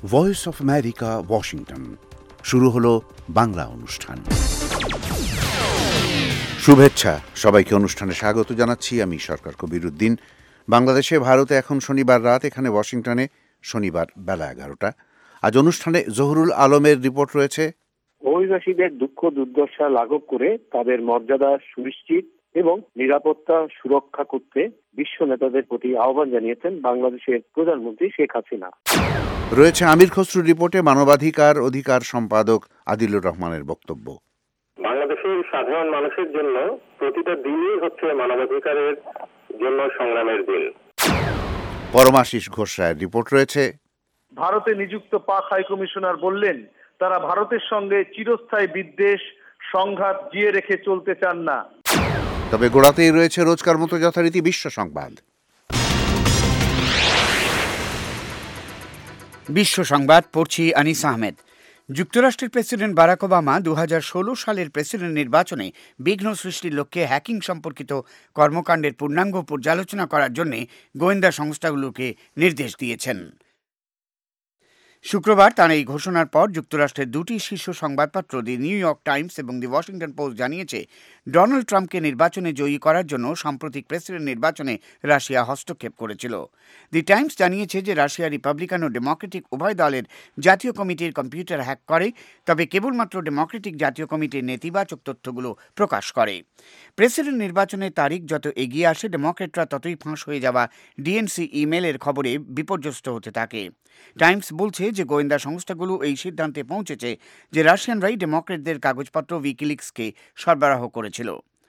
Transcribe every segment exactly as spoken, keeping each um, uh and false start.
Voice of America, Washington. শুরু হলো বাংলা অনুষ্ঠান। শুভেচ্ছা সবাইকে, অনুষ্ঠানে স্বাগত জানাচ্ছি আমি সরকার কবির উদ্দিন। বাংলাদেশে ভারতে এখন শনিবার রাত, এখানে ওয়াশিংটনে শনিবার বেলা এগারোটা। আজ অনুষ্ঠানে জহুরুল আলমের রিপোর্ট রয়েছে। অভিবাসীদের দুঃখ দুর্দশা লাঘব করে তাদের মর্যাদা সুনিশ্চিত এবং নিরাপত্তা সুরক্ষা করতে বিশ্ব নেতাদের প্রতি আহ্বান জানিয়েছেন বাংলাদেশের প্রধানমন্ত্রী শেখ হাসিনা। রয়েছে আমির খসরুর রিপোর্টে মানবাধিকার অধিকার সম্পাদক আদিলুর রহমানের বক্তব্য। বাংলাদেশের সাধারণ মানুষের জন্য প্রতিটা দিনই হচ্ছে মানবাধিকারের জন্য সংগ্রামের দিন। পরমাশিস ঘোষ রায়ের রিপোর্ট রয়েছে। ভারতে নিযুক্ত পাক হাই কমিশনার বললেন, তারা ভারতের সঙ্গে চিরস্থায়ী বিদ্বেষ সংঘাত জিয়ে রেখে চলতে চান না। তবে গোড়াতেই রয়েছে রোজকার মতো যথারীতি বিশ্ব সংবাদ। বিশ্ব সংবাদ পড়ছি আনিস আহমেদ। যুক্তরাষ্ট্রের প্রেসিডেন্ট বারাক ওবামা দু হাজার ষোলো সালের প্রেসিডেন্ট নির্বাচনে বিঘ্ন সৃষ্টির লক্ষ্যে হ্যাকিং সম্পর্কিত কর্মকাণ্ডের পূর্ণাঙ্গ পর্যালোচনা করার জন্য গোয়েন্দা সংস্থাগুলোকে নির্দেশ দিয়েছেন। শুক্রবার তার এই ঘোষণার পর যুক্তরাষ্ট্রের দুটি শীর্ষ সংবাদপত্র দি নিউ ইয়র্ক টাইমস এবং দি ওয়াশিংটন পোস্ট জানিয়েছে, ডোনাল্ড ট্রাম্পকে নির্বাচনে জয়ী করার জন্য সাম্প্রতিক প্রেসিডেন্ট নির্বাচনে রাশিয়া হস্তক্ষেপ করেছিল। দি টাইমস জানিয়েছে যে রাশিয়া রিপাবলিকান ও ডেমোক্রেটিক উভয় দলের জাতীয় কমিটির কম্পিউটার হ্যাক করে, তবে কেবলমাত্র ডেমোক্রেটিক জাতীয় কমিটির নেতিবাচক তথ্যগুলো প্রকাশ করে। প্রেসিডেন্ট নির্বাচনের তারিখ যত এগিয়ে আসে, ডেমোক্রেটরা ততই ফাঁস হয়ে যাওয়া ডিএনসি ইমেলের খবরে বিপর্যস্ত হতে থাকে। টাইমস বলছে যে গোয়েন্দা সংস্থাগুলো এই সিদ্ধান্তে পৌঁছেছে যে রাশিয়ানরাই ডেমোক্রেটদের কাগজপত্র উইকিলিক্সকে সরবরাহ করেছিল।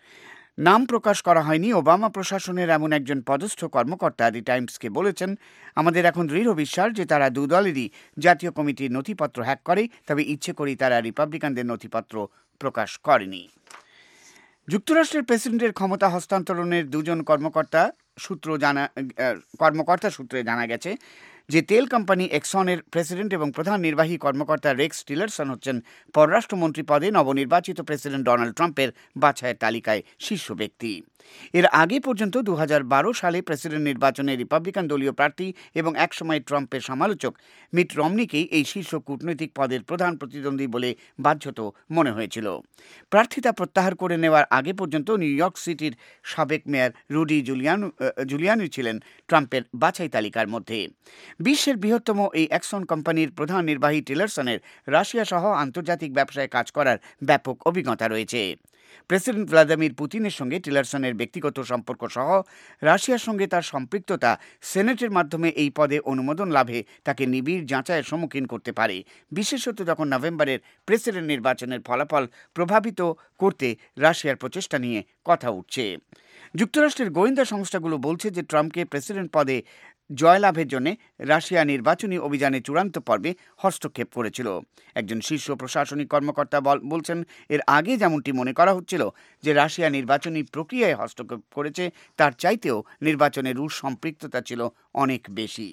নাম প্রকাশ করা হয়নি ওবামা প্রশাসনের এমন একজন পদস্থ কর্মকর্তা দি টাইমসকে বলেছেন, আমাদের এখন দৃঢ় বিশ্বাস যে তারা দু দলেরই জাতীয় কমিটির নথিপত্র হ্যাক করে, তবে ইচ্ছে করেই তারা রিপাবলিকানদের নথিপত্র প্রকাশ করেনি। যুক্তরাষ্ট্রের প্রেসিডেন্টের ক্ষমতা হস্তান্তরণের দুজন কর্মকর্তা সূত্র জানা কর্মকর্তা সূত্রে জানা গেছে যে তেল কোম্পানি এক্সনের প্রেসিডেন্ট এবং প্রধান নির্বাহী কর্মকর্তা রেক্স টিলারসন হচ্ছেন পররাষ্ট্রমন্ত্রী পদে নবনির্বাচিত প্রেসিডেন্ট ডোনাল্ড ট্রাম্পের বাছাইয়ের তালিকায় শীর্ষ ব্যক্তি। এর আগে পর্যন্ত দু হাজার বারো সালে প্রেসিডেন্ট নির্বাচনে রিপাবলিকান দলীয় প্রার্থী এবং একসময় ট্রাম্পের সমালোচক মিট রমনিকেই এই শীর্ষ কূটনৈতিক পদের প্রধান প্রতিদ্বন্দ্বী বলে বাধ্যত মনে হয়েছিল। প্রার্থিতা প্রত্যাহার করে নেওয়ার আগে পর্যন্ত নিউ ইয়র্ক সিটির সাবেক মেয়র রুডি জুলিয়ানো জুলিয়ানি ছিলেন ট্রাম্পের বাছাই তালিকার মধ্যে। বিশ্বের বৃহত্তম এই এক্সন কোম্পানির প্রধান নির্বাহী টিলারসনের রাশিয়া সহ আন্তর্জাতিক ব্যবসায় কাজ করার ব্যাপক অভিজ্ঞতা রয়েছে। প্রেসিডেন্ট ভ্লাদিমির পুতিনের সঙ্গে টিলারসনের ব্যক্তিগত সম্পর্ক সহ রাশিয়ার সঙ্গে তার সম্পৃক্ততা সেনেটের মাধ্যমে এই পদে অনুমোদন লাভে তাকে নিবিড় যাচাইয়ের সম্মুখীন করতে পারে, বিশেষত যখন নভেম্বরের প্রেসিডেন্ট নির্বাচনের ফলাফল প্রভাবিত করতে রাশিয়ার প্রচেষ্টা নিয়ে কথা উঠছে। যুক্তরাষ্ট্রের গোয়েন্দা সংস্থাগুলো বলছে যে ট্রাম্পকে প্রেসিডেন্ট পদে জয়লাভের জন্য রাশিয়া নির্বাচনী অভিযানে চূড়ান্ত পর্বে হস্তক্ষেপ করেছিল। একজন শীর্ষ প্রশাসনিক কর্মকর্তা বলছেন, এর আগে যেমনটি মনে করা হচ্ছিল যে রাশিয়া নির্বাচনী প্রক্রিয়ায় হস্তক্ষেপ করেছে, তার চাইতেও নির্বাচনে রুশ সম্পৃক্ততা ছিল অনেক বেশি।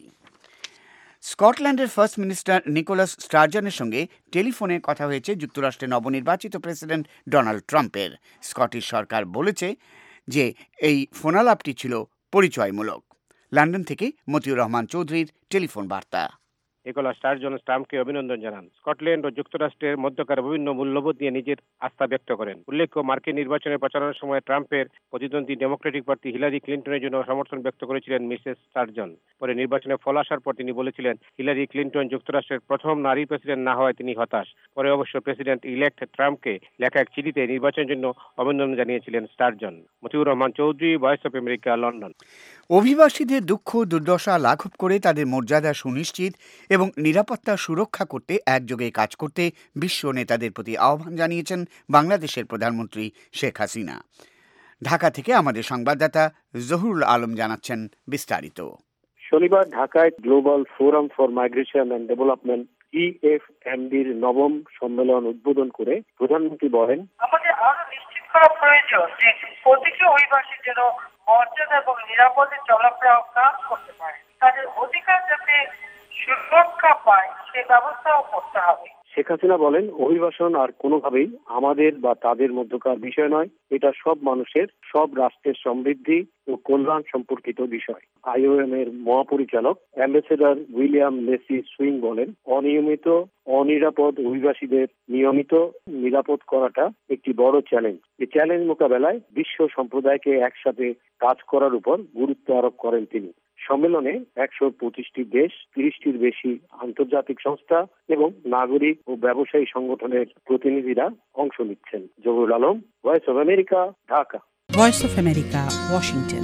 স্কটল্যান্ডের ফার্স্ট মিনিস্টার নিকোলাস স্টারজনের সঙ্গে টেলিফোনে কথা হয়েছে যুক্তরাষ্ট্রের নবনির্বাচিত প্রেসিডেন্ট ডোনাল্ড ট্রাম্পের। স্কটিশ সরকার বলেছে যে এই ফোনালাপটি ছিল পরিচয়মূলক। লন্ডন থেকে মতিউর রহমান চৌধুরীর টেলিফোন বার্তা। নিকোলাস স্টারজন ট্রাম্পকে অভিনন্দন জানান। স্কটল্যান্ড ও যুক্তরাষ্ট্রের মধ্যকার বিভিন্ন মূল্যবোধ নিয়ে নিজের আস্থা ব্যক্ত করেন। উল্লেখ্য, মার্কিন নির্বাচনের প্রচারণার সময় ট্রাম্পের প্রতিদ্বন্দ্বী ডেমোক্রেটিক প্রার্থী হিলারি ক্লিন্টনের জন্য সমর্থন ব্যক্ত করেছিলেন মিসেস স্টারজন। পরে নির্বাচনে ফল আসার পর তিনি বলেছিলেন, হিলারি ক্লিন্টন যুক্তরাষ্ট্রের প্রথম নারী প্রেসিডেন্ট না হওয়ায় তিনি হতাশ। পরে অবশ্য প্রেসিডেন্ট ইলেক্ট ট্রাম্পকে লেখা এক চিঠিতে নির্বাচনের জন্য অভিনন্দন জানিয়েছিলেন Sturgeon. Motiur Rahman Chowdhury, Voice of America, London. অভিবাসীদের দুঃখ দুর্দশা লাঘব করে তাদের মর্যাদা সুনিশ্চিত এবং নিরাপত্তা সুরক্ষা করতে একযোগে কাজ করতে বিশ্ব নেতাদের প্রতি আহ্বান জানিয়েছেন বাংলাদেশের প্রধানমন্ত্রী শেখ হাসিনা। ঢাকা থেকে আমাদের সংবাদদাতা জহুরুল আলম জানাচ্ছেন বিস্তারিত। শনিবার ঢাকায় Global Forum for Migration and Development E F M ডির নবম সম্মেলন উদ্বোধন করে প্রধানমন্ত্রী বলেন, আমাদের আরো নিশ্চিত করা প্রয়োজন যে প্রতিটি অভিবাসী যেন মর্যাদা এবং নিরাপদে চলাফেরা কাজ করতে পারে, তাদের অধিকার যাতে সুরক্ষা পায় সে ব্যবস্থাও করতে হবে। শেখ হাসিনা বলেন, অভিবাসন আর কোনোভাবেই আমাদের বা তাদের মধ্যকার বিষয় নয়, এটা সব মানুষের, সব রাষ্ট্রের সমৃদ্ধি ও কল্যাণ সম্পর্কিত বিষয়। আইওএম এর মহাপরিচালক অ্যাম্বাসেডর উইলিয়াম লেসি সুইং বলেন, অনিয়মিত অনিরাপদ অভিবাসীদের নিয়মিত নিরাপদ করাটা একটি বড় চ্যালেঞ্জ। এই চ্যালেঞ্জ মোকাবেলায় বিশ্ব সম্প্রদায়কে একসাথে কাজ করার উপর গুরুত্ব আরোপ করেন তিনি। সম্মেলনে একশো পঁচিশটি দেশ, তিরিশটির বেশি আন্তর্জাতিক সংস্থা এবং নাগরিক ও ব্যবসায়ী সংগঠনের প্রতিনিধিরা অংশ নিচ্ছেন। Zahurul Alam, Voice of America, Dhaka. Voice of America, Washington.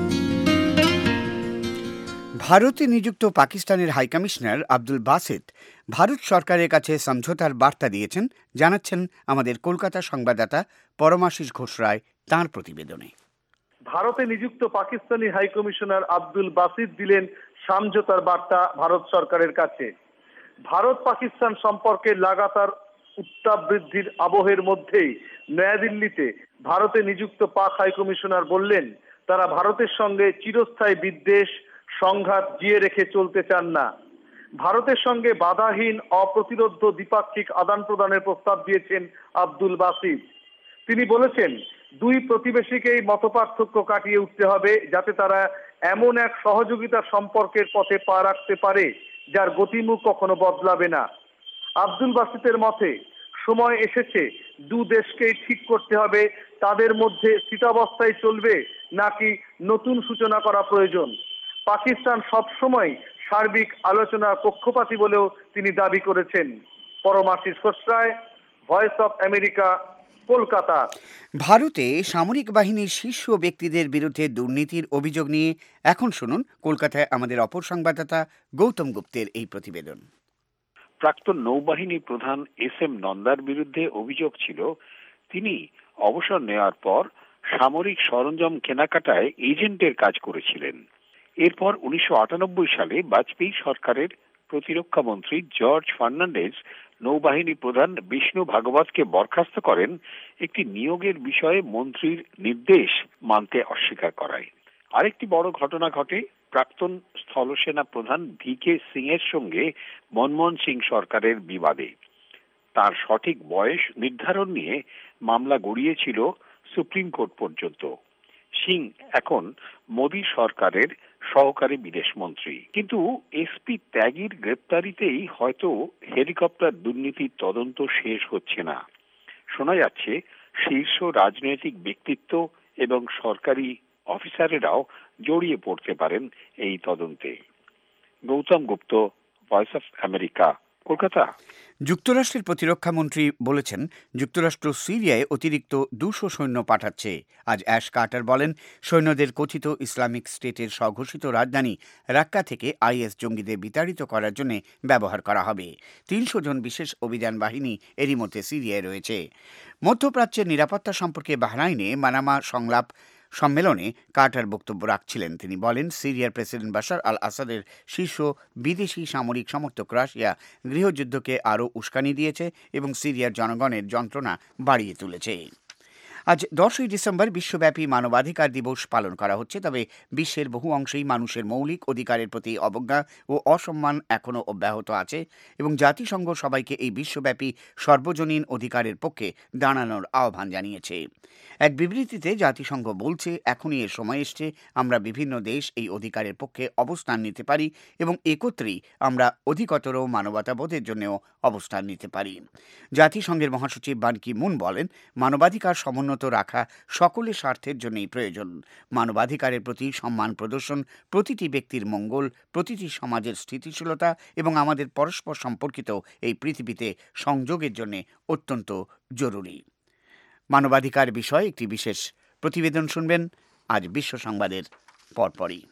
ভারতে নিযুক্ত পাকিস্তানের হাইকমিশনার আব্দুল বাসিত ভারত সরকারের কাছে সমঝোতার বার্তা দিয়েছেন, জানাচ্ছেন আমাদের কলকাতা সংবাদদাতা পরমাশিস ঘোষ রায় তাঁর প্রতিবেদনে। ভারতে নিযুক্ত পাকিস্তানি হাইকমিশনার আব্দুল বাসিত দিলেন সমঝোতার বার্তা ভারত সরকারের কাছে। ভারত পাকিস্তান সম্পর্কে লাগাতার উত্তাপ বৃদ্ধির আবহের মধ্যেই নয়াদিল্লিতে ভারতে নিযুক্ত পাক হাইকমিশনার বললেন, তারা ভারতের সঙ্গে চিরস্থায়ী বিদ্বেষ সংঘাত জিয়ে রেখে চলতে চান না। ভারতের সঙ্গে বাধাহীন অপ্রতিরোধ দ্বিপাক্ষিক আদান প্রদানের প্রস্তাব দিয়েছেন আব্দুল বাসিত। তিনি বলেছেন, দুই প্রতিবেশীকেই মতপার্থক্য কাটিয়ে উঠতে হবে, যাতে তারা এমন এক সহযোগিতার সম্পর্কের পথে পা রাখতে পারে যার গতিমুখ কখনো বদলাবে না। আব্দুল বাসিতের মতে, সময় এসেছে দু দেশকেই ঠিক করতে হবে তাদের মধ্যে স্থিতাবস্থায় চলবে নাকি নতুন সূচনা করা প্রয়োজন। পাকিস্তান সবসময় সার্বিক আলোচনার পক্ষপাতী বলেও তিনি দাবি করেছেন। Paramashis Ghosh Roy, Voice of America, Kolkata. ভারতে সামরিক বাহিনীর শীর্ষ ব্যক্তিদের বিরুদ্ধে দুর্নীতির অভিযোগ নিয়ে এখন শুনুন কলকাতায় আমাদের অপর সংবাদদাতা গৌতম গুপ্তের এই প্রতিবেদন। প্রাক্তন নৌবাহিনী প্রধান এস এম নন্দার বিরুদ্ধে অভিযোগ ছিল, তিনি অবসর নেওয়ার পর সামরিক সরঞ্জাম কেনাকাটায় এজেন্টের কাজ করেছিলেন। এরপর উনিশশো আটানব্বই সালে বাজপেয়ী সরকারের প্রতিরক্ষা মন্ত্রী জর্জ ফার্নান্ডেজ নৌবাহিনী প্রধান বিষ্ণু ভাগবতকে বরখাস্ত করেন একটি নিয়োগের বিষয়ে মন্ত্রীর নির্দেশ মানতে অস্বীকার করায়। আরেকটি বড় ঘটনা ঘটে প্রাক্তন স্থলসেনা প্রধান ভি কে সিং এর সঙ্গে মনমোহন সিং সরকারের বিবাদে। তার সঠিক বয়স নির্ধারণ নিয়ে মামলা গড়িয়েছিল সুপ্রিম কোর্ট পর্যন্ত। সিং এখন মোদী সরকারের সহকারী বিদেশ মন্ত্রী। কিন্তু এসপি ত্যাগীর গ্রেপ্তারিতেই হয়তো হেলিকপ্টার দুর্নীতির তদন্ত শেষ হচ্ছে না। শোনা যাচ্ছে শীর্ষ রাজনৈতিক ব্যক্তিত্ব এবং সরকারি অফিসারেরাও জড়িয়ে পড়তে পারেন এই তদন্তে। Gautam Gupta, Voice of America, Kolkata. যুক্তরাষ্ট্রের প্রতিরক্ষা মন্ত্রী বলেছেন, যুক্তরাষ্ট্র সিরিয়ায় অতিরিক্ত দুশো সৈন্য পাঠাচ্ছে। আজ অ্যাশ কার্টার বলেন, সৈন্যদের কথিত ইসলামিক স্টেটের স্বঘোষিত রাজধানী রাক্কা থেকে আইএস জঙ্গিদের বিতাড়িত করার জন্য ব্যবহার করা হবে। তিনশো জন বিশেষ অভিযান বাহিনী এরই মধ্যে সিরিয়ায় রয়েছে। মধ্যপ্রাচ্যের নিরাপত্তা সম্পর্কে বাহরাইনে মানামা সংলাপ সম্মেলনে কার্টার বক্তব্য রাখছিলেন। তিনি বলেন, সিরিয়ার প্রেসিডেন্ট বাশার আল আসাদের শীর্ষ বিদেশি সামরিক সমর্থক রাশিয়া গৃহযুদ্ধকে আরও উস্কানি দিয়েছে এবং সিরিয়ার জনগণের যন্ত্রণা বাড়িয়ে তুলেছে। আজ দশই ডিসেম্বর বিশ্বব্যাপী মানবাধিকার দিবস পালন করা হচ্ছে। তবে বিশ্বের বহু অংশেই মানুষের মৌলিক অধিকারের প্রতি অবজ্ঞা ও অসম্মান এখনও অব্যাহত আছে এবং জাতিসংঘ সবাইকে এই বিশ্বব্যাপী সর্বজনীন অধিকারের পক্ষে দাঁড়ানোর আহ্বান জানিয়েছে। এক বিবৃতিতে জাতিসংঘ বলছে, এখনই এর সময় এসছে আমরা বিভিন্ন দেশ এই অধিকারের পক্ষে অবস্থান নিতে পারি এবং একত্রেই আমরা অধিকতর মানবতাবোধের জন্যও অবস্থান নিতে পারি। জাতিসংঘের মহাসচিব বান কি মুন বলেন, মানবাধিকার সমুন্নত রাখা সকলের স্বার্থের জন্যই প্রয়োজন। মানবাধিকারের প্রতি সম্মান প্রদর্শন প্রতিটি ব্যক্তির মঙ্গল, প্রতিটি সমাজের স্থিতিশীলতা এবং আমাদের পরস্পর সম্পর্কিত এই পৃথিবীতে সংযোগের জন্য অত্যন্ত জরুরি। মানবাধিকার বিষয়ে একটি বিশেষ প্রতিবেদন শুনবেন আজ বিশ্ব সংবাদের পরপরই।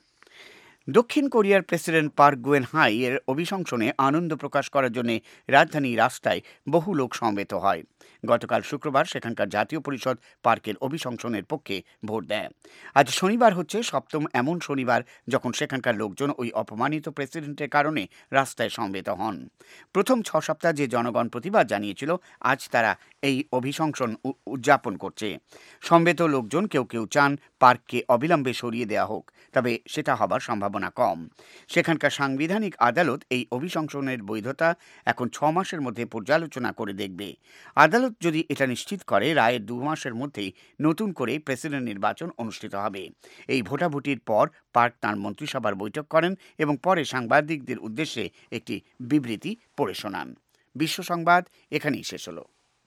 দক্ষিণ কোরিয়ার প্রেসিডেন্ট পার্ক গুয়েন হাই এর অভিশংসনে আনন্দ প্রকাশ করার জন্য রাজধানী রাস্তায় বহু লোক সমবেত হয়। গতকাল শুক্রবার সেখানকার জাতীয় পরিষদ পার্কের অভিশংসনের পক্ষে ভোট দেয়। আজ শনিবার হচ্ছে সপ্তম এমন শনিবার যখন সেখানকার লোকজন ওই অপমানিত প্রেসিডেন্টের কারণে রাস্তায় সমবেত হন। প্রথম ছ সপ্তাহ যে জনগণ প্রতিবাদ জানিয়েছিল, আজ তারা এই অভিশংসন উদযাপন করছে। সমবেত লোকজন কেউ কেউ চান পার্ককে অবিলম্বে সরিয়ে দেওয়া হোক, তবে সেটা হবার সম্ভাবনা কম। সেখানকার সাংবিধানিক আদালত এই অভিশংসনের বৈধতা এখন ছ মাসের মধ্যে পর্যালোচনা করে দেখবে। আদালত যদি এটা নিশ্চিত করে, রায়ের দু মাসের মধ্যেই নতুন করে প্রেসিডেন্ট নির্বাচন অনুষ্ঠিত হবে। এই ভোটাভুটির পর পার্ক তাঁর মন্ত্রিসভার বৈঠক করেন এবং পরে সাংবাদিকদের উদ্দেশ্যে একটি বিবৃতি পড়ে শোনান। বিশ্ব সংবাদ এখানেই শেষ হলো।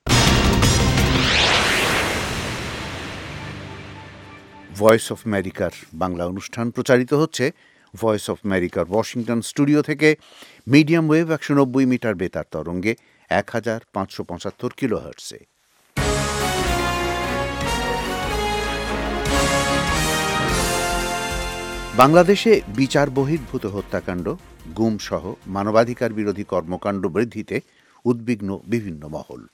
ভয়েস অফ আমেরিকার বাংলা অনুষ্ঠান প্রচারিত হচ্ছে ভয়েস অফ আমেরিকার ওয়াশিংটন স্টুডিও থেকে মিডিয়াম ওয়েভ একশো নব্বই মিটার বেতার তরঙ্গে এক হাজার পাঁচশো পঁচাত্তর কিলো হার্টসে। বাংলাদেশে বিচার বহির্ভূত হত্যাকাণ্ড, গুম সহ মানবাধিকার বিরোধী কর্মকাণ্ড বৃদ্ধিতে উদ্বিগ্ন বিভিন্ন মহল।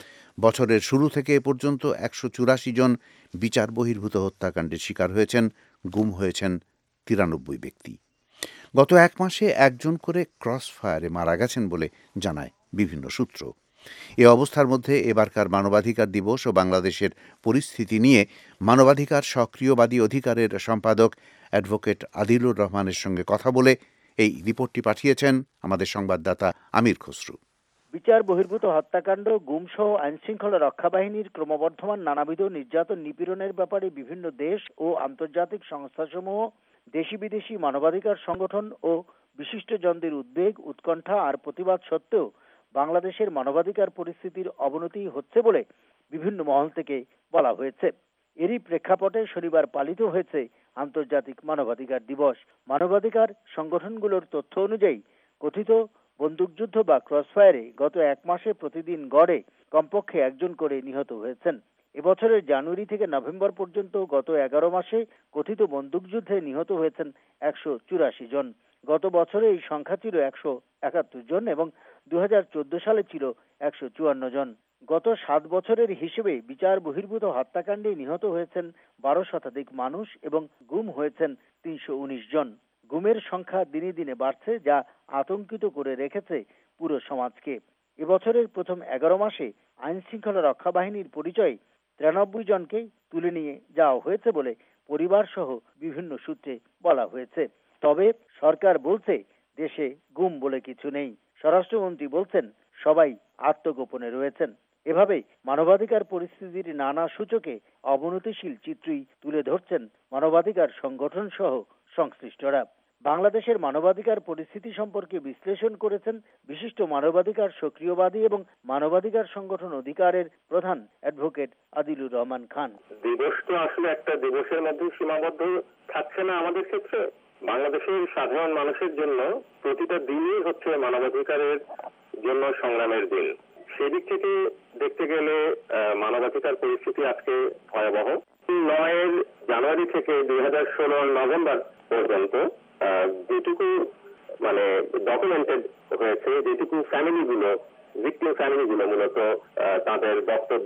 বছরের শুরু থেকে এ পর্যন্ত একশো চুরাশি জন বিচার বহির্ভূত হত্যাকাণ্ডের শিকার হয়েছেন, গুম হয়েছেন তিরানব্বই ব্যক্তি। গত এক মাসে একজন করে ক্রস ফায়ারে মারা গেছেন বলে জানায় বিভিন্ন সূত্র। এ অবস্থার মধ্যে এবারকার মানবাধিকার দিবস ও বাংলাদেশের পরিস্থিতি নিয়ে মানবাধিকার সক্রিয়বাদী অধিকারের সম্পাদক অ্যাডভোকেট আদিলুর রহমানের সঙ্গে কথা বলে এই রিপোর্টটি পাঠিয়েছেন আমাদের সংবাদদাতা আমির খসরু। বিচার বহির্ভূত হত্যাকাণ্ড, গুমসহ আইনশৃঙ্খলা রক্ষা বাহিনীর ক্রমবর্ধমান নানাবিধ নির্যাতন নিপীড়নের ব্যাপারে বিভিন্ন দেশ ও আন্তর্জাতিক সংস্থাসমূহ, দেশি বিদেশি মানবাধিকার সংগঠন ও বিশিষ্টজনদের উদ্বেগ, উৎকণ্ঠা আর প্রতিবাদ সত্ত্বেও বাংলাদেশের মানবাধিকার পরিস্থিতির অবনতি হচ্ছে বলে বিভিন্ন মহল থেকে বলা হয়েছে। এরই প্রেক্ষাপটে শনিবার পালিত হয়েছে আন্তর্জাতিক মানবাধিকার দিবস। মানবাধিকার সংগঠনগুলোর তথ্য অনুযায়ী কথিত বন্দুকযুদ্ধ বা ক্রসফায়ারে গত এক মাসে প্রতিদিন গড়ে কমপক্ষে একজন করে নিহত হয়েছেন। এবছরের জানুয়ারি থেকে নভেম্বর পর্যন্ত গত এগারো মাসে কথিত বন্দুকযুদ্ধে নিহত হয়েছেন একশো চুরাশি জন। গত বছরে এই সংখ্যা ছিল একশো একাত্তর জন এবং দু হাজার চোদ্দ সালে ছিল একশো চুয়ান্ন জন। গত সাত বছরের হিসেবে বিচার বহির্ভূত হত্যাকাণ্ডে নিহত হয়েছেন বারো শতাধিক মানুষ এবং গুম হয়েছেন তিনশো উনিশ জন। গুমের সংখ্যা দিনে দিনে বাড়ছে, যা আতঙ্কিত করে রেখেছে পুরো সমাজকে। এবছরের প্রথম এগারো মাসে আইন শৃঙ্খলা রক্ষা বাহিনীর পরিচয়ে তিরানব্বই জনকে তুলে নিয়ে যাওয়া হয়েছে বলে পরিবার সহ বিভিন্ন সূত্রে বলা হয়েছে। তবে সরকার বলছে দেশে গুম বলে কিছু নেই। স্বরাষ্ট্রমন্ত্রী বলছেন সবাই আত্মগোপনে রয়েছেন। এভাবে মানবাধিকার পরিস্থিতির নানা সূচকে অবনতিশীল চিত্রই তুলে ধরছেন মানবাধিকার সংগঠন সহ সংশ্লিষ্টরা। বাংলাদেশের মানবাধিকার পরিস্থিতি সম্পর্কে বিশ্লেষণ করেছেন বিশিষ্ট মানবাধিকার সক্রিয়বাদী এবং মানবাধিকার সংগঠন অধিকারের প্রধান অ্যাডভোকেট আদিলুর রহমান খান। দিবস তো আসলে একটা দিবসের মধ্যে সীমাবদ্ধ থাকছে না। আমাদের ক্ষেত্রে বাংলাদেশের সাধারণ মানুষের জন্য প্রতিটা দিনই হচ্ছে মানবাধিকারের জন্য সংগ্রামের দিন। সেদিক থেকে দেখতে গেলে মানবাধিকার পরিস্থিতি আজকে ভয়াবহ। নয় জানুয়ারি থেকে দুই হাজার ষোলোর নভেম্বর পর্যন্ত যেটুকু মানে ডকুমেন্টেড হয়েছে, যেটুকু ফ্যামিলিগুলো ভিক্টিম ফ্যামিলিগুলো মূলত তাদের বক্তব্য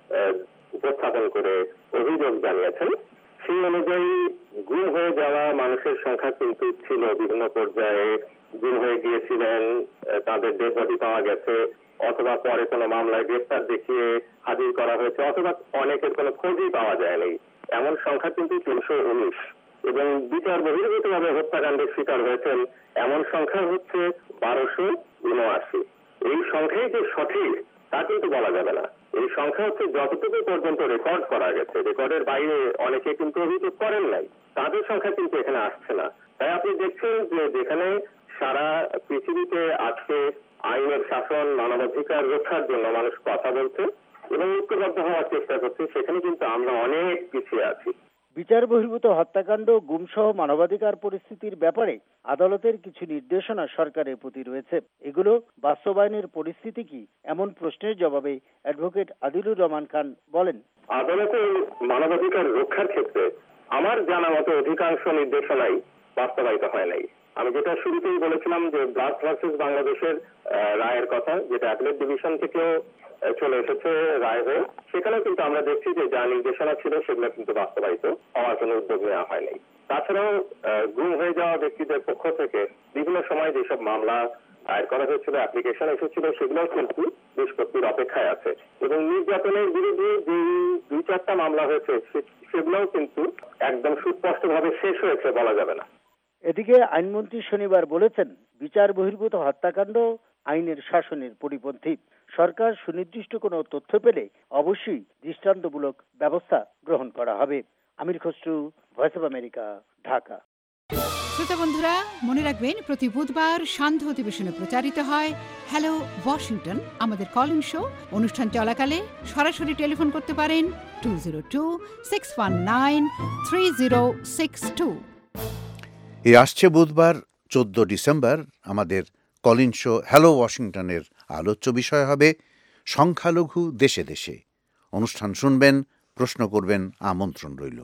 উপস্থাপন করে অভিযোগ জানিয়েছেন, সেই অনুযায়ী গুম হয়ে যাওয়া মানুষের সংখ্যা কিন্তু ছিল বিভিন্ন পর্যায়ে। গুম হয়ে গিয়েছিলেন, তাদের ডেড বডি পাওয়া গেছে, অথবা পরে কোনো মামলায় গ্রেফতার দেখিয়ে হাজির করা হয়েছে, অথবা অনেকের কোনো খোঁজই পাওয়া যায়নি। এমন সংখ্যা কিন্তু তিনশো উনিশ। এবং বিচার বহির্ভূতভাবে হত্যাকাণ্ডের শিকার হয়েছেন এমন সংখ্যা হচ্ছে বারোশো উনআশি। এই সংখ্যাই যে সঠিক তা কিন্তু বলা যাবে না। এই সংখ্যা হচ্ছে যতটুকু পর্যন্ত রেকর্ড করা গেছে, রেকর্ডের বাইরে অনেকে কিন্তু অভিযোগ করেন নাই, তাদের সংখ্যা কিন্তু এখানে আসছে না। তাই আপনি দেখছেন যে যেখানে সারা পৃথিবীতে আজকে আইনের শাসন, মানবাধিকার রক্ষার জন্য মানুষ কথা বলছে এবং ঐক্যবদ্ধ হওয়ার চেষ্টা করছে, সেখানে কিন্তু আমরা অনেক পিছিয়ে আছি। বিচার বহির্ভূত হত্যাকাণ্ড, গুমসহ মানবাধিকার পরিস্থিতির ব্যাপারে আদালতের কিছু নির্দেশনা সরকারের প্রতি রয়েছে। এগুলো বাস্তবায়নের পরিস্থিতি কি, এমন প্রশ্নের জবাবে অ্যাডভোকেট আদিলুর রহমান খান বলেন, আদালতের মানবাধিকার রক্ষার ক্ষেত্রে আমার জানা মতো অধিকাংশ নির্দেশনাই বাস্তবায়িত হয় নাই। আমি যেটা শুরুতেই বলেছিলাম যে ব্লাড ভার্সেস বাংলাদেশের রায়ের কথা, যেটা অ্যাপিলেট ডিভিশন থেকেও চলে এসেছে রায় হয়ে, সেখানে কিন্তু আমরা দেখছি যে যা নির্দেশনা ছিল সেগুলো কিন্তু বাস্তবায়িত হওয়ার কোনো উদ্যোগ নেওয়া হয়নি। তাছাড়াও গুম হয়ে যাওয়া ব্যক্তিদের পক্ষ থেকে বিভিন্ন সময় যেসব মামলা দায়ের করা হয়েছিল, অ্যাপ্লিকেশন এসেছিল, সেগুলোও কিন্তু নিষ্পত্তির অপেক্ষায় আছে। এবং নির্যাতনের বিরুদ্ধে যে দুই চারটা মামলা হয়েছে সেগুলোও কিন্তু একদম সুস্পষ্টভাবে শেষ হয়েছে বলা যাবে না। এদিকে আইনমন্ত্রী শনিবার বলেছেন, বিচার বহির্ভূত হত্যাকাণ্ড আইনের শাসনের পরিপন্থী। সরকার সুনির্দিষ্ট কোনো তথ্য পেলে অবশ্যই দৃষ্টান্তমূলক ব্যবস্থা গ্রহণ করা হবে। Amir Khasru, Voice of America, Dhaka. শ্রোতা বন্ধুরা, মনে রাখবেন প্রতি বুধবার সান্ধ্য অধিবেশনে প্রচারিত হয় হ্যালো ওয়াশিংটন, আমাদের কল ইন শো। অনুষ্ঠান চলাকালে সরাসরি টেলিফোন করতে পারেন two zero two six one nine three zero six two. এই আসছে বুধবার চোদ্দ ডিসেম্বর আমাদের কলিন শো হ্যালো ওয়াশিংটনের আলোচ্য বিষয় হবে সংখ্যালঘু দেশে দেশে। অনুষ্ঠান শুনবেন, প্রশ্ন করবেন, আমন্ত্রণ রইল।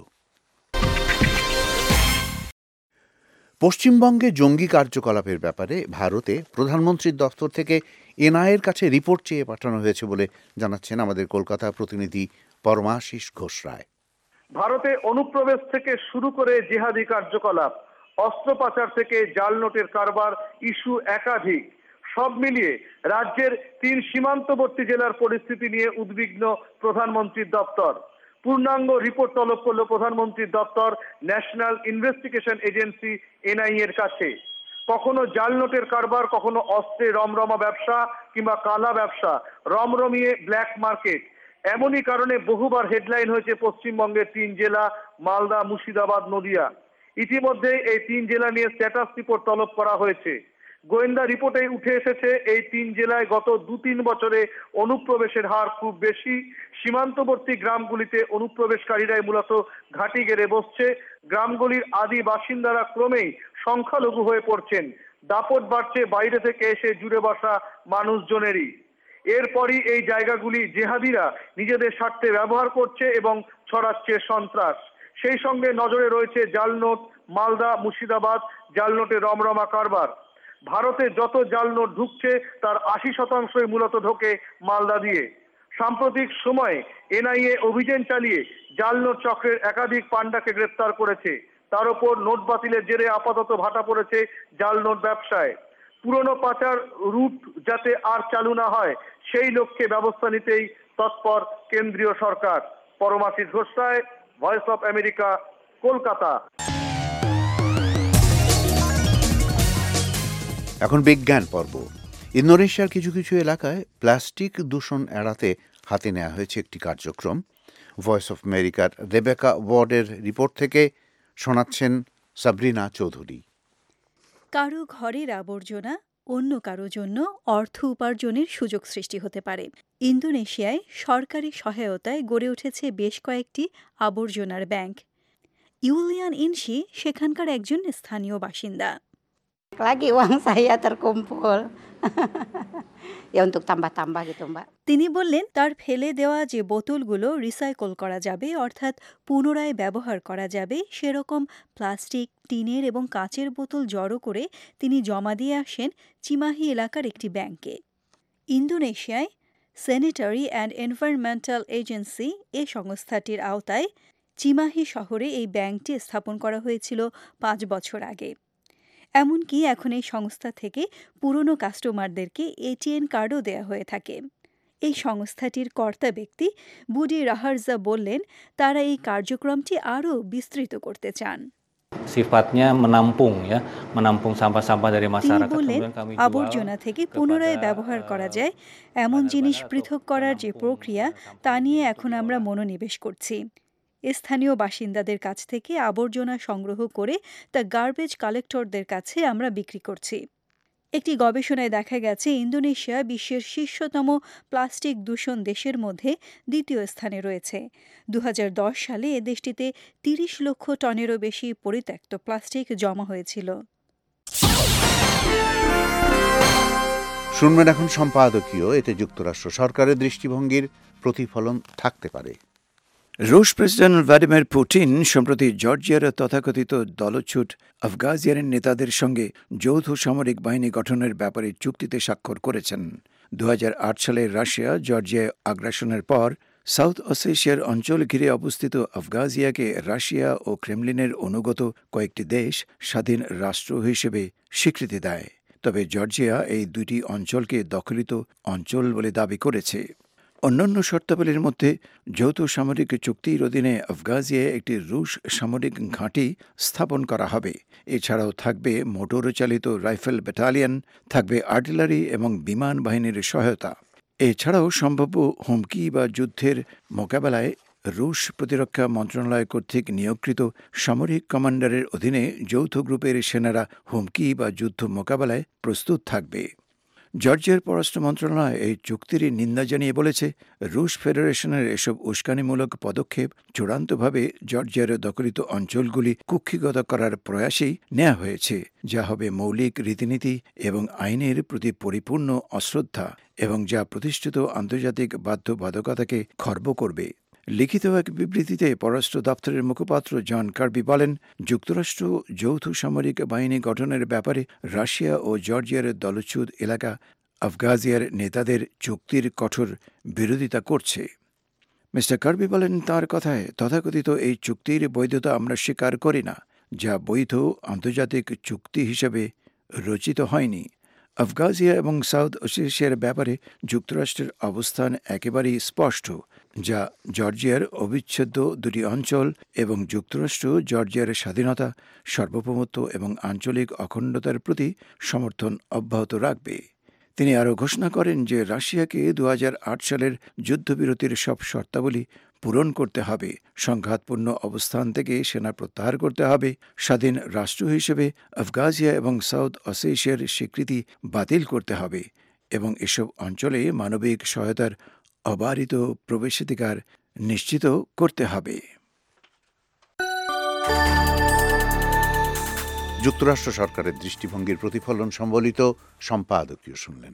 পশ্চিমবঙ্গে জঙ্গি কার্যকলাপের ব্যাপারে ভারতে প্রধানমন্ত্রীর দফতর থেকে এনআইএর কাছে রিপোর্ট চেয়ে পাঠানো হয়েছে বলে জানাচ্ছেন আমাদের কলকাতা প্রতিনিধি পরমাশিস ঘোষ রায়। ভারতে অনুপ্রবেশ থেকে শুরু করে জিহাদি কার্যকলাপ, অস্ত্র পাচার থেকে জাল নোটের কারবার, ইস্যু একাধিক, সব মিলিয়ে রাজ্যের তিন সীমান্তবর্তী জেলার পরিস্থিতি নিয়ে উদ্বিগ্ন প্রধানমন্ত্রীর দপ্তর। পূর্ণাঙ্গ রিপোর্ট তলব করল প্রধানমন্ত্রীর দপ্তর ন্যাশনাল ইনভেস্টিগেশন এজেন্সি এনআইএ এর কাছে। কখনো জাল নোটের কারবার, কখনো অস্ত্রে রমরমা ব্যবসা কিংবা কালা ব্যবসা, রমরমিয়ে ব্ল্যাক মার্কেট। এমনই কারণে বহুবার হেডলাইন হয়েছে পশ্চিমবঙ্গের তিন জেলা মালদা, মুর্শিদাবাদ, নদিয়া। ইতিমধ্যে এই তিন জেলা নিয়ে স্ট্যাটাস রিপোর্ট তলব করা হয়েছে। গোয়েন্দা রিপোর্টে উঠে এসেছে এই তিন জেলায় গত দু তিন বছরে অনুপ্রবেশের হার খুব বেশি। সীমান্তবর্তী গ্রামগুলিতে অনুপ্রবেশকারীরাই মূলত ঘাঁটি গেড়ে বসছে। গ্রামগুলির আদি বাসিন্দারা ক্রমেই সংখ্যালঘু হয়ে পড়ছেন। দাপট বাড়ছে বাইরে থেকে এসে জুড়ে বসা মানুষজনেরই। এরপরই এই জায়গাগুলি জেহাদিরা নিজেদের স্বার্থে ব্যবহার করছে এবং ছড়াচ্ছে সন্ত্রাস। সেই সঙ্গে নজরে রয়েছে জাল নোট, মালদা, মুর্শিদাবাদ, জাল নোটের রমরমা কারবার। ভারতে যত জাল নোট ঢুকছে তার আশি শতাংশই মূলত ঢোকে মালদা দিয়ে। সাম্প্রতিক সময়ে এনআইএ অভিযান চালিয়ে জাল নোট চক্রের একাধিক পান্ডাকে গ্রেপ্তার করেছে। তার উপর নোট বাতিলের জেরে আপাতত ভাটা পড়েছে জাল নোট ব্যবসায়। পুরনো পাচার রুট যাতে আর চালু না হয় সেই লক্ষ্যে ব্যবস্থা নিতেই তৎপর কেন্দ্রীয় সরকার। Paramashis Ghosh Roy, Voice of America, Kolkata. এখন বিজ্ঞান পর্ব। ইন্দোনেশিয়ার কিছু কিছু এলাকায় প্লাস্টিক দূষণ এড়াতে হাতে নেওয়া হয়েছে একটি কার্যক্রম। ভয়েস অফ আমেরিকার রেবেকা ওয়ার্ডের রিপোর্ট থেকে শোনাচ্ছেন সাবরিনা চৌধুরী। কারো ঘরের আবর্জনা অন্য কারো জন্য অর্থ উপার্জনের সুযোগ সৃষ্টি হতে পারে। ইন্দোনেশিয়ায় সরকারি সহায়তায় গড়ে উঠেছে বেশ কয়েকটি আবর্জনার ব্যাংক। ইউলিয়ান ইনসি সেখানকার একজন স্থানীয় বাসিন্দা। lagi uang saya terkumpul ya untuk tambah-tambah gitu Mbak। তিনি বললেন, তার ফেলে দেওয়া যে বোতলগুলো রিসাইকেল করা যাবে, অর্থাৎ পুনরায় ব্যবহার করা যাবে, সেরকম প্লাস্টিক, টিনের এবং কাচের বোতল জড়ো করে তিনি জমা দিয়ে আসেন চিমাহি এলাকার একটি ব্যাংকে। ইন্দোনেশিয়ায় স্যানিটারি অ্যান্ড এনভায়রনমেন্টাল এজেন্সি এ সংস্থাটির আওতায় চিমাহি শহরে এই ব্যাংকটি স্থাপন করা হয়েছিল পাঁচ বছর আগে। এমনকি এখন এই সংস্থা থেকে পুরনো কাস্টমারদেরকে এটিএম কার্ডও দেয়া হয়ে থাকে। এই সংস্থাটির কর্তা ব্যক্তি বুডি রাহারজা বললেন, তারা এই কার্যক্রমটি আরও বিস্তৃত করতে চান। sifatnya menampung ya menampung sampah-sampah dari তিনি masyarakat। বললেন, আবর্জনা থেকে পুনরায় ব্যবহার করা যায় এমন জিনিস পৃথক করার যে প্রক্রিয়া, তা নিয়ে এখন আমরা মনোনিবেশ করছি। স্থানীয় বাসিন্দাদের কাছ থেকে আবর্জনা সংগ্রহ করে তা গার্বেজ কালেক্টরদের কাছে আমরা বিক্রি করছি। একটি গবেষণায় দেখা গেছে ইন্দোনেশিয়া বিশ্বের শীর্ষতম প্লাস্টিক দূষণ দেশের মধ্যে দ্বিতীয় স্থানে রয়েছে। দু হাজার দশ সালে এ দেশটিতে তিরিশ লক্ষ টনেরও বেশি পরিত্যক্ত প্লাস্টিক জমা হয়েছিল। শুনবেন এখন সম্পাদকীয়। এতে যুক্তরাষ্ট্র সরকারের দৃষ্টিভঙ্গির প্রতিফলন থাকতে পারে। রুশ প্রেসিডেন্ট ভ্লাদিমির পুতিন সম্প্রতি জর্জিয়ার তথাকথিত দলছুট আফগাজিয়ানের নেতাদের সঙ্গে যৌথ সামরিক বাহিনী গঠনের ব্যাপারে চুক্তিতে স্বাক্ষর করেছেন। দু হাজার আট সালে রাশিয়া জর্জিয়ায় আগ্রাসনের পর সাউথ অসেশিয়ার অঞ্চল ঘিরে অবস্থিত আফগাজিয়াকে রাশিয়া ও ক্রেমলিনের অনুগত কয়েকটি দেশ স্বাধীন রাষ্ট্র হিসেবে স্বীকৃতি দেয়। তবে জর্জিয়া এই দুটি অঞ্চলকে দখলিত অঞ্চল বলে দাবি করেছে। অন্যান্য শর্তাবলীর মধ্যে যৌথ সামরিক চুক্তির অধীনে আফগাজিয়ায় একটি রুশ সামরিক ঘাঁটি স্থাপন করা হবে। এছাড়াও থাকবে মোটর চালিত রাইফেল ব্যাটালিয়ন, থাকবে আর্টিলারি এবং বিমান বাহিনীর সহায়তা। এছাড়াও সম্ভাব্য হুমকি বা যুদ্ধের মোকাবেলায় রুশ প্রতিরক্ষা মন্ত্রণালয় কর্তৃক নিয়োগকৃত সামরিক কমান্ডারের অধীনে যৌথ গ্রুপের সেনারা হুমকি বা যুদ্ধ মোকাবেলায় প্রস্তুত থাকবে। জর্জিয়ার পররাষ্ট্র মন্ত্রণালয় এই চুক্তির নিন্দা জানিয়ে বলেছে, রুশ ফেডারেশনের এসব উস্কানিমূলক পদক্ষেপ চূড়ান্তভাবে জর্জিয়ার দখলিত অঞ্চলগুলি কুক্ষিগত করার প্রয়াসেই নেওয়া হয়েছে, যা হবে মৌলিক রীতিনীতি এবং আইনের প্রতি পরিপূর্ণ অশ্রদ্ধা এবং যা প্রতিষ্ঠিত আন্তর্জাতিক বাধ্যবাধকতাকে খর্ব করবে। লিখিত এক বিবৃতিতে পররাষ্ট্র দপ্তরের মুখপাত্র জন কার্বি বলেন, যুক্তরাষ্ট্র যৌথ সামরিক বাহিনী গঠনের ব্যাপারে রাশিয়া ও জর্জিয়ার দলচ্যুত এলাকা আফগাজিয়ার নেতাদের চুক্তির কঠোর বিরোধিতা করছে। মিস্টার কার্বি বলেন, তাঁর কথায়, তথাকথিত এই চুক্তির বৈধতা আমরা স্বীকার করি না, যা বৈধ আন্তর্জাতিক চুক্তি হিসেবে রচিত হয়নি। আফগাজিয়া এবং সাউথ অসেশিয়ার ব্যাপারে যুক্তরাষ্ট্রের অবস্থান একেবারেই স্পষ্ট, যা জর্জিয়ার অবিচ্ছেদ্য দুটি অঞ্চল এবং যুক্তরাষ্ট্র জর্জিয়ার স্বাধীনতা, সার্বভৌমত্ব এবং আঞ্চলিক অখণ্ডতার প্রতি সমর্থন অব্যাহত রাখবে। তিনি আরও ঘোষণা করেন যে রাশিয়াকে দু হাজার আট সালের যুদ্ধবিরতির সব শর্তাবলী পূরণ করতে হবে, সংঘাতপূর্ণ অবস্থান থেকে সেনা প্রত্যাহার করতে হবে, স্বাধীন রাষ্ট্র হিসেবে আফগাজিয়া এবং সাউথ অসেশিয়ার স্বীকৃতি বাতিল করতে হবে এবং এসব অঞ্চলে মানবিক সহায়তার অবারিত প্রবেশাধিকার নিশ্চিত করতে হবে। যুক্তরাষ্ট্র সরকারের দৃষ্টিভঙ্গির প্রতিফলন সম্বলিত সম্পাদকীয় শুনলেন।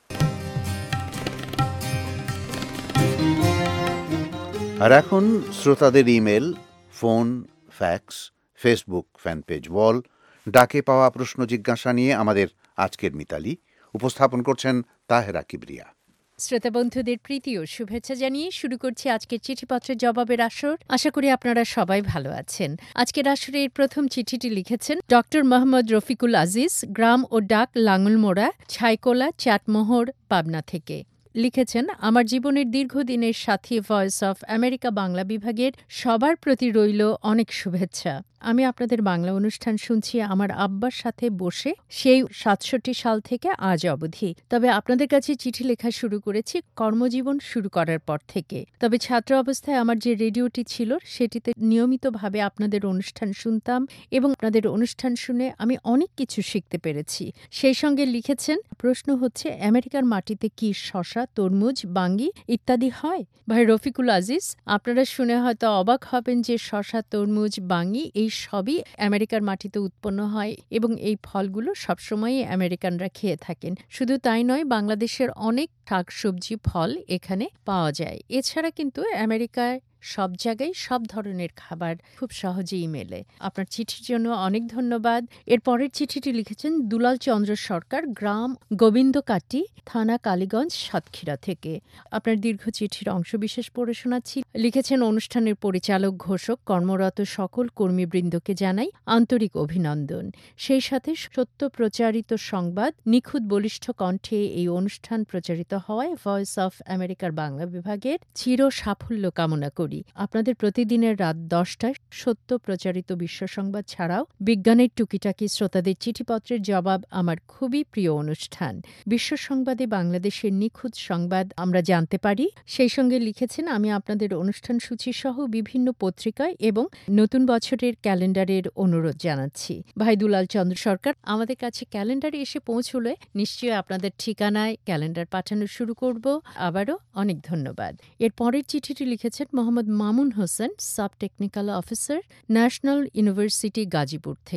আর এখন শ্রোতাদের email, phone, fax, Facebook fanpage wall, ডাকে পাওয়া প্রশ্ন জিজ্ঞাসা নিয়ে আমাদের আজকের মিতালি উপস্থাপন করছেন তাহেরা কিবরিয়া। শ্রোতা বন্ধুদের প্রীতি ও শুভেচ্ছা জানিয়ে শুরু করছি আজকের চিঠিপত্রের জবাবের আসর। আশা করি আপনারা সবাই ভালো আছেন। আজকের আসরের প্রথম চিঠিটি লিখেছেন ডক্টর মোহাম্মদ রফিকুল আজিজ, গ্রাম ও ডাক লাঙ্গলমোড়া, ছাইকোলা, চাটমোহর, পাবনা থেকে। লিখেছেন, আমার জীবনের দীর্ঘদিনের সাথী ভয়েস অফ আমেরিকা বাংলা বিভাগের সবার প্রতি রইল অনেক শুভেচ্ছা। আমি আপনাদের বাংলা অনুষ্ঠান শুনছি আমার আব্বার সাথে বসে সেই সাতষট্টি সাল থেকে আজ অবধি। তবে আপনাদের কাছে চিঠি লেখা শুরু করেছি কর্মজীবন শুরু করার পর থেকে। তবে ছাত্র অবস্থায় আমার যে রেডিওটি ছিল সেটিতে নিয়মিতভাবে আপনাদের অনুষ্ঠান শুনতাম এবং আপনাদের অনুষ্ঠান শুনে আমি অনেক কিছু শিখতে পেরেছি। সেই সঙ্গে লিখেছেন, প্রশ্ন হচ্ছে আমেরিকার মাটিতে কি শশা, তরমুজ, বাঙ্গি ইত্যাদি হয়? ভাই রফিকুল আজিজ, আপনারা শুনে হয়তো অবাক হবেন যে শশা, তরমুজ, বাঙ্গি এই সবই আমেরিকার মাটিতে উৎপন্ন হয় এবং এই ফলগুলো সবসময়ই আমেরিকানরা খেয়ে থাকেন। শুধু তাই নয়, বাংলাদেশের অনেক শাকসবজি, ফল এখানে পাওয়া যায়। এছাড়া কিন্তু আমেরিকায় সব জায়গায় সব ধরনের খাবার খুব সহজেই মেলে। আপনার চিঠির জন্য অনেক ধন্যবাদ। এর পরের চিঠিটি লিখেছেন দুলাল চন্দ্র সরকার, গ্রাম গোবিন্দকাটি, থানা কালীগঞ্জ, সাতক্ষীরা থেকে। আপনার দীর্ঘ চিঠির অংশবিশেষ পড়ে শোনাচ্ছি। লিখেছেন, অনুষ্ঠানের পরিচালক, ঘোষক, কর্মরত সকল কর্মীবৃন্দকে জানাই আন্তরিক অভিনন্দন। সেই সাথে সত্য প্রচারিত সংবাদ, নিখুঁত বলিষ্ঠ কণ্ঠে এই অনুষ্ঠান প্রচারিত হওয়ায় ভয়েস অফ আমেরিকার বাংলা বিভাগের চির সাফল্য কামনা করি। আপনাদের প্রতিদিনের রাত দশটায় সত্য প্রচারিত বিশ্ব সংবাদ ছাড়াও বিজ্ঞানের টুকিটাকি শ্রোতাদের চিঠিপত্রের জবাব আমার খুবই প্রিয় অনুষ্ঠান। বিশ্ব সংবাদে বাংলাদেশের নিখুঁত সংবাদ আমরা জানতে পারি। সেই সঙ্গে লিখেছেন, আমি আপনাদের অনুষ্ঠান সূচি সহ বিভিন্ন পত্রিকায় এবং নতুন বছরের ক্যালেন্ডারের অনুরোধ জানাচ্ছি। ভাই দুলাল চন্দ্র সরকার, আমাদের কাছে ক্যালেন্ডারে এসে পৌঁছলে নিশ্চয়ই আপনাদের ঠিকানায় ক্যালেন্ডার পাঠানো শুরু করব। আবারও অনেক ধন্যবাদ। এর পরের চিঠিটি লিখেছেন Mohammad Mamun Hossain, sub technical officer, National University Gazipur থেকে।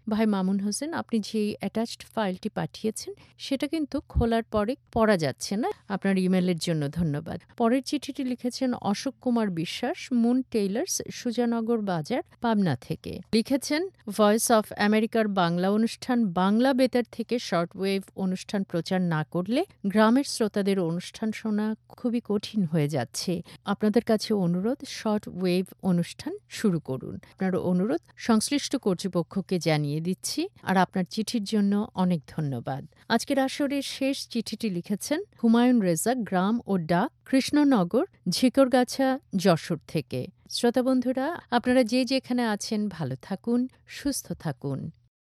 ভাই মামুন হোসেন, আপনি যে অ্যাটাচড ফাইলটি পাঠিয়েছেন সেটা কিন্তু খোলার পরে পড়া যাচ্ছে না। আপনার ইমেলের জন্য ধন্যবাদ। পরের চিঠিটি লিখেছেন অশোক কুমার বিশ্বাস, মুন টেইলার্স, সুজানগর বাজার, পাবনা থেকে। লিখেছেন, ভয়েস অফ আমেরিকার বাংলা অনুষ্ঠান বাংলা বেতার থেকে শর্টওয়েভ অনুষ্ঠান প্রচার না করলে গ্রামের শ্রোতাদের অনুষ্ঠান শোনা খুবই কঠিন হয়ে যাচ্ছে। আপনাদের কাছে অনুরোধ, শর্ট ওয়েভ অনুষ্ঠান শুরু করুন। আপনার অনুরোধ সংশ্লিষ্ট কর্তৃপক্ষকে জানিয়ে দিচ্ছি। আর আপনার চিঠির জন্য অনেক ধন্যবাদ। আজকের আসরের শেষ চিঠিটি লিখেছেন হুমায়ুন রেজা, গ্রাম ও ডাক, কৃষ্ণনগর, ঝিকরগাছা, যশোর থেকে। শ্রোতা বন্ধুরা, আপনারা যে যেখানে আছেন ভালো থাকুন, সুস্থ থাকুন।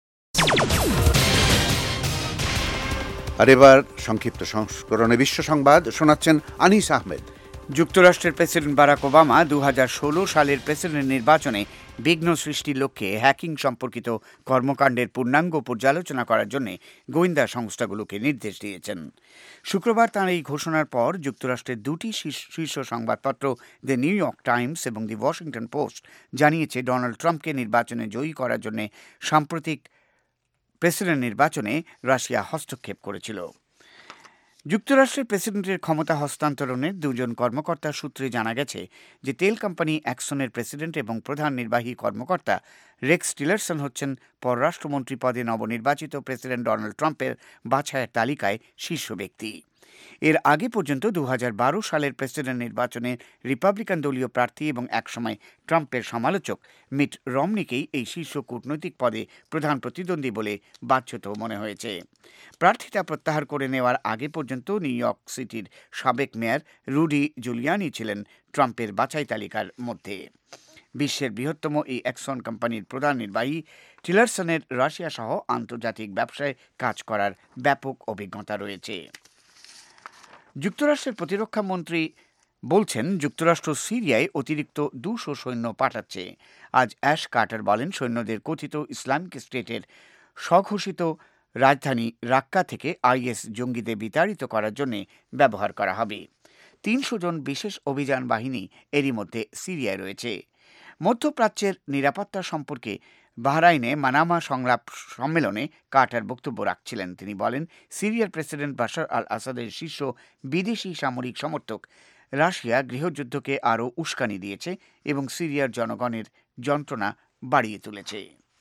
আর এবার সংক্ষিপ্ত সংস্করণে বিশ্ব সংবাদ শোনাচ্ছেন আনিস আহমেদ। যুক্তরাষ্ট্রের প্রেসিডেন্ট বারাক ওবামা দু হাজার ষোলো সালের প্রেসিডেন্ট নির্বাচনে বিঘ্ন সৃষ্টির লক্ষ্যে হ্যাকিং সম্পর্কিত কর্মকাণ্ডের পূর্ণাঙ্গ পর্যালোচনা করার জন্য গোয়েন্দা সংস্থাগুলোকে নির্দেশ দিয়েছেন। শুক্রবার তাঁর এই ঘোষণার পর যুক্তরাষ্ট্রের দুটি শীর্ষ সংবাদপত্র দ্য নিউ ইয়র্ক টাইমস এবং দি ওয়াশিংটন পোস্ট জানিয়েছে ডোনাল্ড ট্রাম্পকে নির্বাচনে জয়ী করার জন্য সাম্প্রতিক প্রেসিডেন্ট নির্বাচনে রাশিয়া হস্তক্ষেপ করেছিল। যুক্তরাষ্ট্রের প্রেসিডেন্টের ক্ষমতা হস্তান্তরণের দুজন কর্মকর্তার সূত্রে জানা গেছে যে তেল কোম্পানি অ্যাক্সনের প্রেসিডেন্ট এবং প্রধান নির্বাহী কর্মকর্তা রেক্স টিলারসন হচ্ছেন পররাষ্ট্রমন্ত্রী পদে নবনির্বাচিত প্রেসিডেন্ট ডোনাল্ড ট্রাম্পের বাছাইয়ের তালিকায় শীর্ষ ব্যক্তি। এর আগে পর্যন্ত দু হাজার বারো সালের প্রেসিডেন্ট নির্বাচনে রিপাবলিকান দলীয় প্রার্থী এবং একসময় ট্রাম্পের সমালোচক মিট রমনিকেই এই শীর্ষ কূটনৈতিক পদে প্রধান প্রতিদ্বন্দ্বী বলে বাধ্যত মনে হয়েছে। প্রার্থিতা প্রত্যাহার করে নেওয়ার আগে পর্যন্ত নিউ ইয়র্ক সিটির সাবেক মেয়র রুডি জুলিয়ানি ছিলেন ট্রাম্পের বাছাই তালিকার মধ্যে। বিশ্বের বৃহত্তম এই অ্যাক্সন কোম্পানির প্রধান নির্বাহী টিলারসনের রাশিয়া সহ আন্তর্জাতিক ব্যবসায় কাজ করার ব্যাপক অভিজ্ঞতা রয়েছে। যুক্তরাষ্ট্রের প্রতিরক্ষা মন্ত্রী বলছেন যুক্তরাষ্ট্র সিরিয়ায় অতিরিক্ত দুশো সৈন্য পাঠাচ্ছে। আজ অ্যাশ কার্টার বলেন সৈন্যদের কথিত ইসলামিক স্টেটের স্বঘোষিত রাজধানী রাক্কা থেকে আইএস জঙ্গিদের বিতাড়িত করার জন্য ব্যবহার করা হবে। তিনশো জন বিশেষ অভিযান বাহিনী এরই মধ্যে সিরিয়ায় রয়েছে। মধ্যপ্রাচ্যের নিরাপত্তা সম্পর্কে বাহরাইনে মানামা সংলাপ সম্মেলনে কার্টার বক্তব্য রাখছিলেন। তিনি বলেন সিরিয়ার প্রেসিডেন্ট বাশার আল আসাদের শীর্ষ বিদেশি সামরিক সমর্থক রাশিয়া গৃহযুদ্ধকে আরও উস্কানি দিয়েছে এবং সিরিয়ার জনগণের যন্ত্রণা বাড়িয়ে তুলেছে।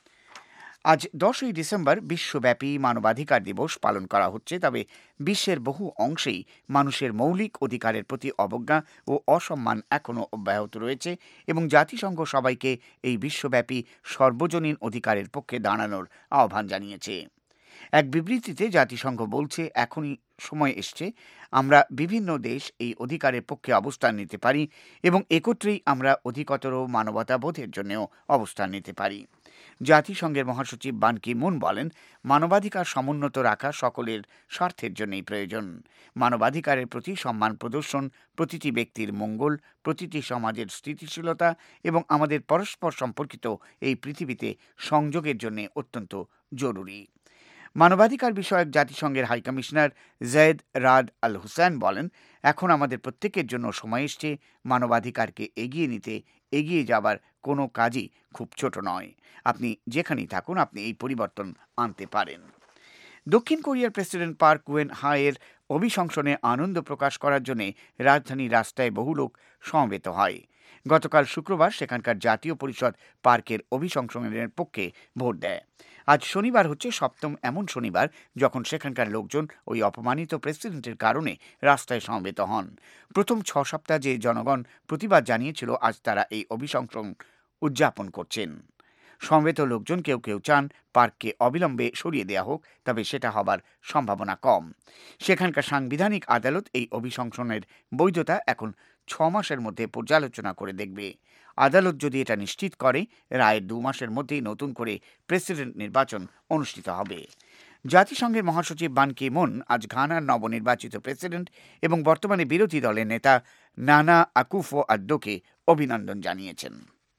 আজ দশই ডিসেম্বর বিশ্বব্যাপী মানবাধিকার দিবস পালন করা হচ্ছে। তবে বিশ্বের বহু অংশেই মানুষের মৌলিক অধিকারের প্রতি অবজ্ঞা ও অসম্মান এখনও অব্যাহত রয়েছে এবং জাতিসংঘ সবাইকে এই বিশ্বব্যাপী সর্বজনীন অধিকারের পক্ষে দাঁড়ানোর আহ্বান জানিয়েছে। এক বিবৃতিতে জাতিসংঘ বলছে এখনই সময় এসছে আমরা বিভিন্ন দেশ এই অধিকারের পক্ষে অবস্থান নিতে পারি এবং একত্রেই আমরা অধিকতর মানবতাবোধের জন্যও অবস্থান নিতে পারি। জাতিসংঘের মহাসচিব বান কি মুন বলেন মানবাধিকার সমুন্নত রাখা সকলের স্বার্থের জন্যই প্রয়োজন। মানবাধিকারের প্রতি সম্মান প্রদর্শন প্রতিটি ব্যক্তির মঙ্গল, প্রতিটি সমাজের স্থিতিশীলতা এবং আমাদের পরস্পর সম্পর্কিত এই পৃথিবীতে সংযোগের জন্য অত্যন্ত জরুরি। মানবাধিকার বিষয়ক জাতিসংঘের high commissioner Zeid Raad Al Hussein বলেন এখন আমাদের প্রত্যেকের জন্য সময় এসছে মানবাধিকারকে এগিয়ে নিতে। এগিয়ে যাবার কোনো কাজই খুব ছোট নয়। আপনি যেখানেই থাকুন আপনি এই পরিবর্তন আনতে পারেন। দক্ষিণ কোরিয়ার প্রেসিডেন্ট পার্ক গুয়েন হায়ের অভিশংসনে আনন্দ প্রকাশ করার জন্য রাজধানীর রাস্তায় বহু লোক সমবেত হয়। গতকাল শুক্রবার সেখানকার জাতীয় পরিষদ পার্কের অভিশংসনের পক্ষে ভোট দেয়। আজ শনিবার হচ্ছে সপ্তম এমন শনিবার যখন সেখানকার লোকজন ওই অপমানিত প্রেসিডেন্টের কারণে রাস্তায় সমবেত হন। প্রথম ছ সপ্তাহ যে জনগণ প্রতিবাদ জানিয়েছিল আজ তারা এই অভিশংসন উদযাপন করছেন। সমবেত লোকজন কেউ কেউ চান পার্ককে অবিলম্বে সরিয়ে দেওয়া হোক, তবে সেটা হবার সম্ভাবনা কম। সেখানকার সাংবিধানিক আদালত এই অভিশংসনের বৈধতা এখন ছ মাসের মধ্যে পর্যালোচনা করে দেখবে। আদালত যদি এটা নিশ্চিত করে রায়ের দু মাসের মধ্যেই নতুন করে প্রেসিডেন্ট নির্বাচন অনুষ্ঠিত হবে। জাতিসংঘের মহাসচিব বান কি মুন আজ ঘানার নবনির্বাচিত প্রেসিডেন্ট এবং বর্তমানে বিরোধী দলের নেতা নানা আকুফো আদ্দোকে অভিনন্দন জানিয়েছেন।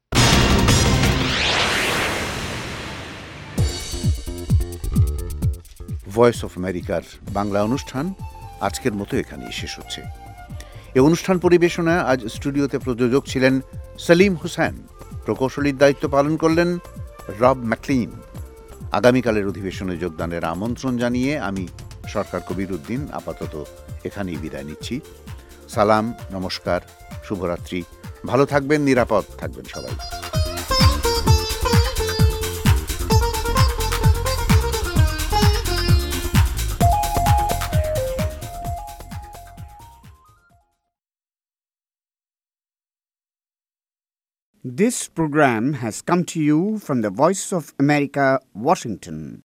ভয়েস অফ আমেরিকার বাংলা অনুষ্ঠান আজকের মতো এখানেই শেষ হচ্ছে। এই অনুষ্ঠান পরিবেশনা আজ স্টুডিওতে প্রযোজক ছিলেন সলিম হোসেন, প্রকৌশলীর দায়িত্ব পালন করলেন রব ম্যাকলিন। আগামীকালের অধিবেশনে যোগদানের আমন্ত্রণ জানিয়ে আমি সরকার কবির উদ্দিন আপাতত এখানেই বিদায় নিচ্ছি। সালাম, নমস্কার, শুভরাত্রি। ভালো থাকবেন, নিরাপদ থাকবেন সবাই। This program has come to you from the Voice of America, Washington.